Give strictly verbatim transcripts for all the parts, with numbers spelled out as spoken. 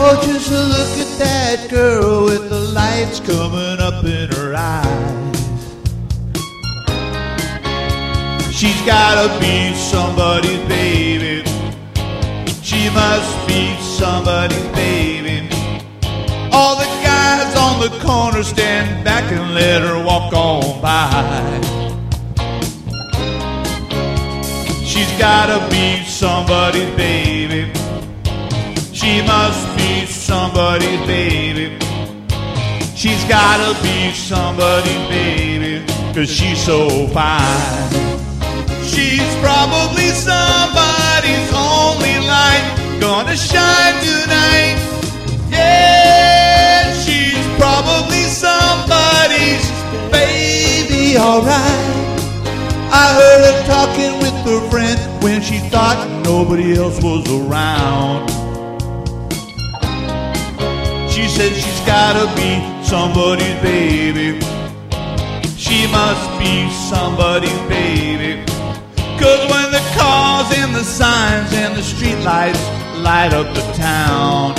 Oh, just look at that girl with the lights coming up in her eyes. She's gotta be somebody's baby. She must be somebody's baby. All the guys on the corner stand back and let her walk on by. She's gotta be somebody's baby. She must be somebody's baby. She's gotta be somebody's baby, 'cause she's so fine. She's probably somebody's only light, gonna shine tonight. Yeah, she's probably somebody's baby, alright. I heard her talking with her friend when she thought nobody else was around. She said she's gotta be somebody's baby. She must be somebody's baby. 'Cause when the cars and the signs and the street lights light up the town,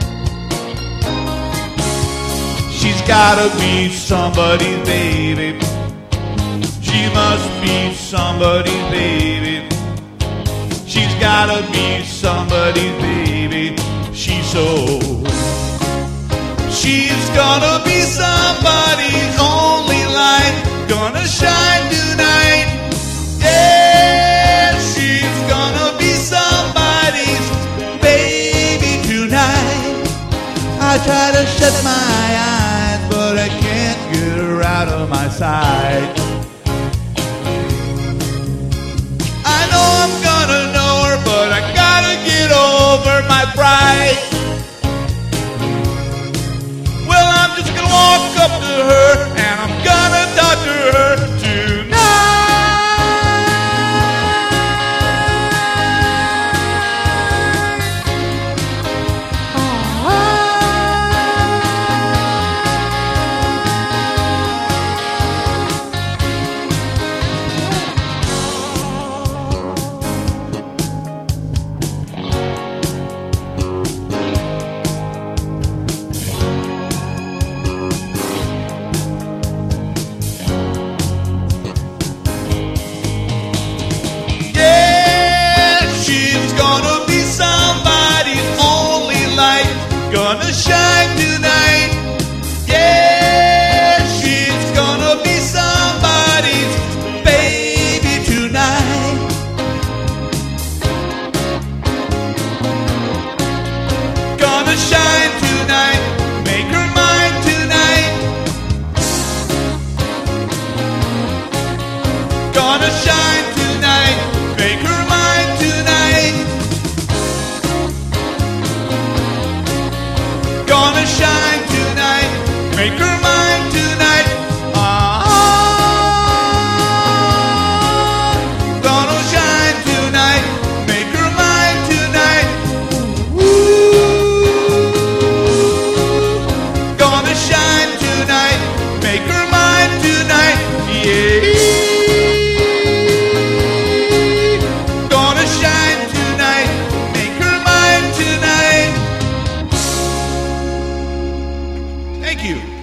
she's gotta be somebody's baby. She must be somebody's baby. She's gotta be somebody's baby. She's so... She's gonna be somebody's only light, gonna shine tonight. Yeah, she's gonna be somebody's baby tonight. I try to shut my eyes, but I can't get her out of my sight. I know I'm gonna know her, but I gotta get over my pride. Well, I'm just gonna walk up to her and I'm gonna talk to her tonight. Gonna shine tonight. Yeah, she's gonna be somebody's baby tonight. Gonna shine tonight, make her mine tonight. Gonna shine tonight, make her mine tonight. Gonna shine tonight, make her mine tonight. Ah, gonna shine tonight, make her mine tonight. Ooh, gonna shine tonight, make her mine tonight. Yeah, gonna shine tonight, make her mine tonight. Thank you.